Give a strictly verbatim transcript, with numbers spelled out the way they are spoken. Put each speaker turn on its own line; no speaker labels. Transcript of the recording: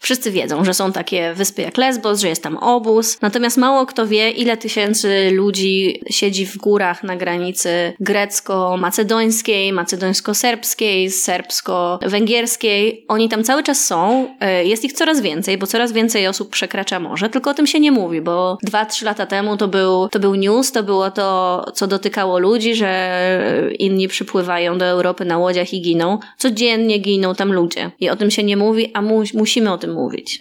Wszyscy wiedzą, że są takie wyspy jak Lesbos, że jest tam obóz, natomiast mało kto wie, ile tysięcy ludzi siedzi w górach na granicy grecko-macedońskiej, macedońsko-serbskiej, serbsko-węgierskiej. Oni tam cały czas są, jest ich coraz więcej, bo coraz więcej osób przekracza morze, tylko o tym się nie mówi, bo dwa, trzy lata temu to był, to był news, to było to, co dotykało ludzi, że inni przypływają do Europy na łodziach i giną. Codziennie giną tam ludzie i o tym się nie mówi, a mu- musimy o tym mówić.